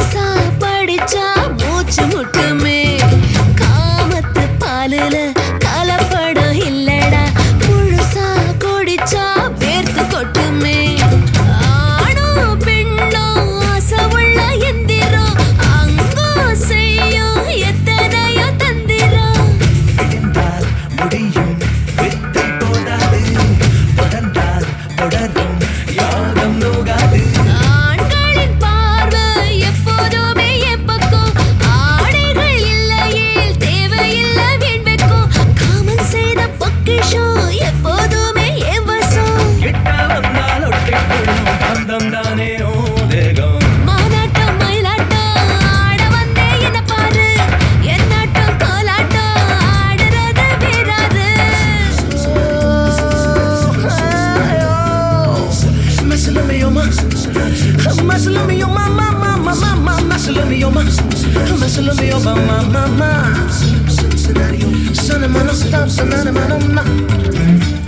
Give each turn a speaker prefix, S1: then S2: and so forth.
S1: முழுசா படிச்சா மூச்சு முட்டுமே காமத்து பாலுல கலப்படம் இல்லடா முழுசா குடிச்சா வேர்த்து கொட்டுமே ஆணோ பெண்ணோ ஆசையுள்ள எந்திரம் அங்கோ செய்யும் எத்தனையோ தந்திரம்
S2: விழுந்தால் முடியும் வித்தை போடாது தொடர்ந்தால் தொடரும் யாகம் நோகாது
S1: ஆண்களின் பார்வை எப்போதுமே என் பக்கம் ஆடைகள் இல்லையே தேவையில்லை வீண் வெட்கம் காமன் செய்த பொக்கிஷம் எப்போதுமே என் வசம்
S2: கிட்ட வந்தால் ஒட்டிக்கொள்ளும் பந்தம் தானே ஓ தேகம்
S1: மானாட்டம் மயிலாட்டம் ஆட வந்தே என்ன பாரு என்னாட்டம் கோலாட்டம் ஆடுறது வேறாது
S2: Messing me on my, messing me on my, messing me on my, messing me on my. Son of my, stop, son of my,